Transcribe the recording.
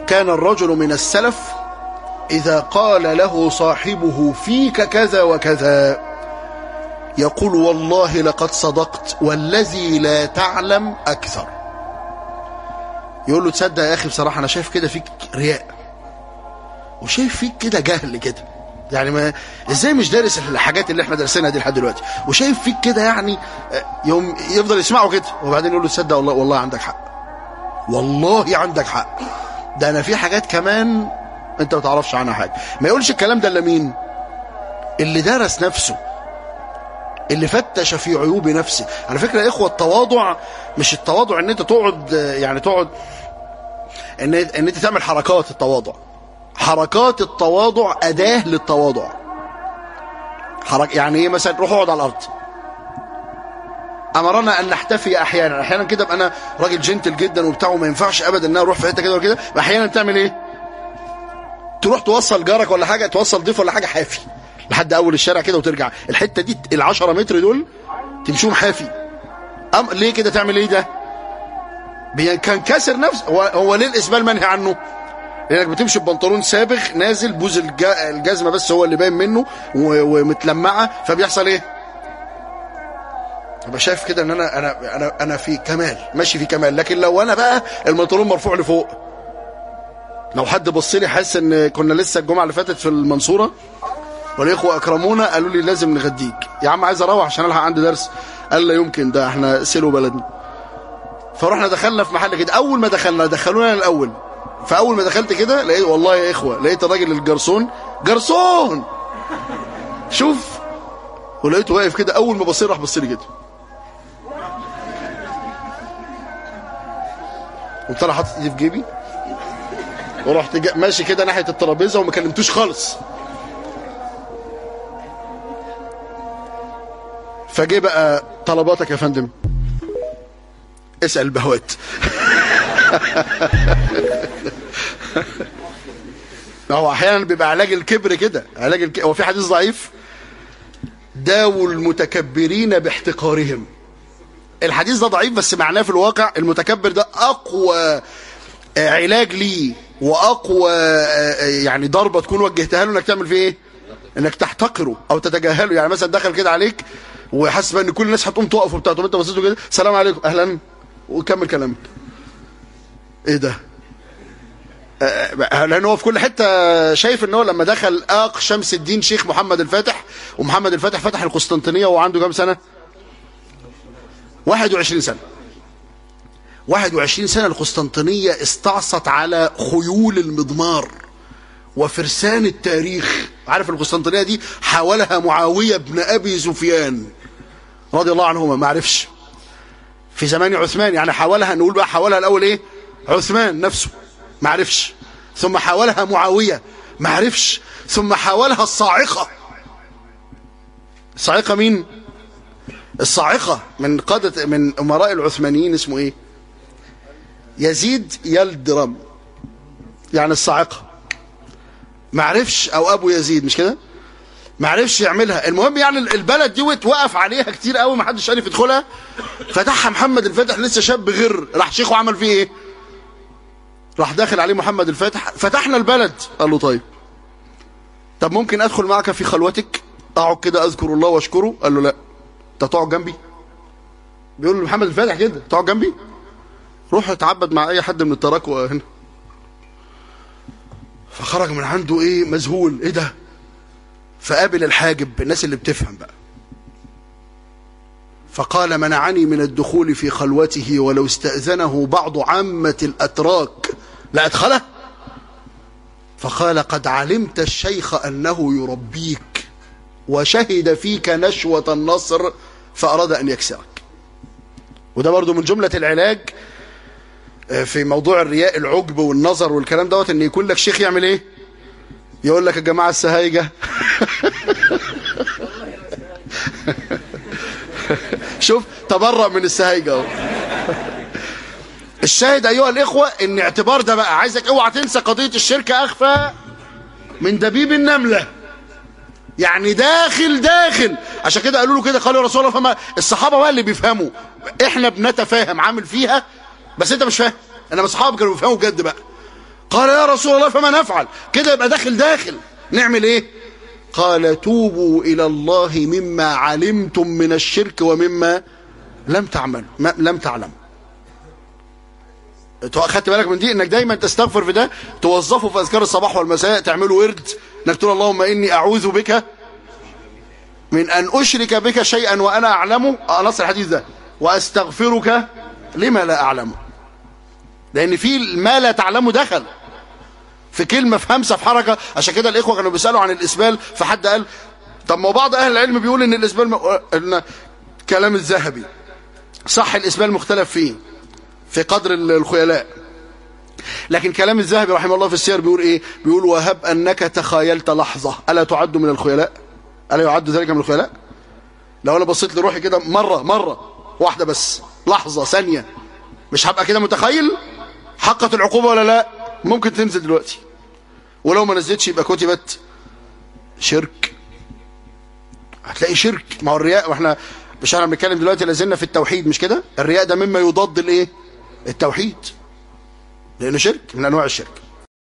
كان الرجل من السلف إذا قال له صاحبه فيك كذا وكذا يقول والله لقد صدقت والذي لا تعلم أكثر. يقول له تصدق يا أخي بصراحة أنا شايف كده فيك رياء وشايف فيك كده جهل كده، يعني ما ازاي مش دارس الحاجات اللي احنا درسناها دي لحد دلوقتي، وشايف فيك كده يعني. يوم يفضل يسمعه كده وبعدين يقول له تصدق والله عندك حق، والله عندك حق، ده انا في حاجات كمان انت ما تعرفش عنها حاجه. ما يقولش الكلام ده الا مين؟ اللي درس نفسه، اللي فتش في عيوب نفسه. على فكره يا اخوه التواضع مش التواضع ان انت تقعد يعني تقعد ان انت تعمل حركات التواضع. حركات التواضع اداه للتواضع. يعني ايه؟ مثلا روح اقعد على الارض. امرنا ان نحتفي احيانا كده ابقى انا راجل جنتل جدا وبتاع وما ينفعش ابدا ان انا اروح في حته كده ولا كده. احيانا بتعمل ايه؟ تروح توصل جارك ولا حاجه، توصل ضيف ولا حاجه حافي لحد اول الشارع كده وترجع. الحته دي ال10 متر دول تمشيهم حافي. ليه كده تعمل ايه ده؟ كان كسر نفسه. هو ليه الاسبال منهي عنه؟ لانك بتمشي ببنطلون سابغ نازل بوز الجزمه بس هو اللي باين منه ومتلمعه، فبيحصل ايه؟ ابقى شايف كده ان انا في كمال، ماشي في كمال. لكن لو انا بقى البنطلون مرفوع لفوق، لو حد بص لي حاسس ان كنا لسه الجمعه اللي فاتت في المنصوره والاخوه اكرمونا قالوا لي لازم نغديك يا عم، عايز اروح عشان الحق عندي درس. قال لا يمكن، ده احنا سلو بلدنا. فروحنا دخلنا في محل كده. اول ما دخلونا الاول. فاول ما دخلت كده لقيت والله يا اخوه لقيت الراجل الجرسون جرسون شوف، ولقيته واقف كده. اول ما بصير راح بص لي كده، قمت انا حاطط ايدي في جيبي ورحت ماشي كده ناحيه الترابيزه وما كلمتوش خالص. فجه بقى طلباتك يا فندم؟ اسال البهوات. هو احيانا بيبقى علاج الكبر كده، هو في حديث ضعيف داووا المتكبرين باحتقارهم. الحديث ده ضعيف بس معناه في الواقع المتكبر ده اقوى علاج ليه واقوى يعني ضربه تكون وجهتها له انك تعمل فيه ايه؟ انك تحتقره او تتجاهله. يعني مثلا دخل كده عليك وحاسس ان كل الناس هتقوم تقف وبتاع، طب انت بصيت له كده السلام عليكم اهلا وكمل كلامك. ايه ده؟ لان هو في كل حته شايف ان هو لما دخل شمس الدين شيخ محمد الفاتح، ومحمد الفاتح فتح القسطنطينيه وهو عنده كام سنه؟ 21 سنه. 21 سنه القسطنطينيه استعصت على خيول المضمار وفرسان التاريخ. عارف القسطنطينيه دي حاولها معاويه بن ابي سفيان رضي الله عنهما، ما عرفش. في زمان عثمان، يعني حاولها، نقول بقى حاولها الاول ايه؟ عثمان نفسه ما عرفش، ثم حاولها معاويه ما عرفش، ثم حاولها الصاعقه. الصاعقه مين؟ الصاعقه من قاده من امراء العثمانيين اسمه ايه؟ يزيد يلدرم، يعني الصاعقه ما عرفش، او ابو يزيد مش كده؟ ما عرفش يعملها. المهم يعني البلد دي وقف عليها كتير قوي ما حدش عارف يدخلها. فتحها محمد الفاتح لسه شاب غر، راح شيخه عمل فيه ايه؟ راح داخل عليه محمد الفاتح، فتحنا البلد. قال له طب ممكن ادخل معك في خلوتك اقعد كده اذكر الله واشكره؟ قال له لا. انت تقعد جنبي؟ بيقول له محمد الفاتح كده تقعد جنبي؟ روح اتعبد مع اي حد من التراكوة هنا. فخرج من عنده ايه؟ مذهول. ايه ده؟ فقابل الحاجب، الناس اللي بتفهم بقى، فقال منعني من الدخول في خلوته ولو استأذنه بعض عامة الأتراك لأدخله. فقال قد علمت الشيخ أنه يربيك وشهد فيك نشوة النصر فأراد أن يكسرك. وده برضو من جملة العلاج في موضوع الرياء، العجب والنظر والكلام دوت، ان يكون لك شيخ يعمل ايه؟ يقول لك يا جماعة السهايجة شوف تبرأ من السهايجة اهو. الشاهد ايها الاخوة ان اعتبار ده بقى، عايزك اوعى تنسى قضية الشرك اخفى من دبيب النملة. يعني داخل عشان كده قالوا له كده، قالوا يا رسول الله فما الصحابة بقى اللي بيفهموا، احنا بنتفاهم عامل فيها بس انت مش فاهم. انما الصحابة كانوا بيفهموا بجد بقى. قال يا رسول الله فما نفعل؟ كده يبقى داخل نعمل ايه؟ قال توبوا الى الله مما علمتم من الشرك ومما لم تعلموا. اخدت بالك من دي؟ انك دايما تستغفر في ده، توظفه في اذكار الصباح والمساء، تعملوا ورد انك تقول اللهم اني اعوذ بك من ان اشرك بك شيئا وانا اعلمه، نص الحديث ده، واستغفرك لما لا اعلمه. لان في ما لا تعلمه دخل في كلمه، في همسه، في حركه. عشان كده الاخوه كانوا بيسالوا عن الاسبال، فحد قال طب ما بعض اهل العلم بيقول ان الاسبال إن كلام الذهبي صح، الاسبال مختلف فيه في قدر الخيلاء، لكن كلام الذهبي رحمه الله في السير بيقول ايه؟ بيقول وهب انك تخيلت لحظه الا تعد من الخيلاء؟ الا يعد ذلك من الخيلاء؟ لو انا بصيت لروحي كده مره واحده بس، لحظه ثانيه، مش هبقى كده متخيل؟ حقت العقوبه ولا لا؟ ممكن تنزل دلوقتي، ولو ما نزلتش يبقى كتبت شرك. هتلاقي شرك. ما هو الرياء، واحنا مش احنا بنتكلم دلوقتي لازلنا في التوحيد، مش كده؟ الرياء ده مما يضاد الايه؟ التوحيد، لانه شرك من انواع الشرك.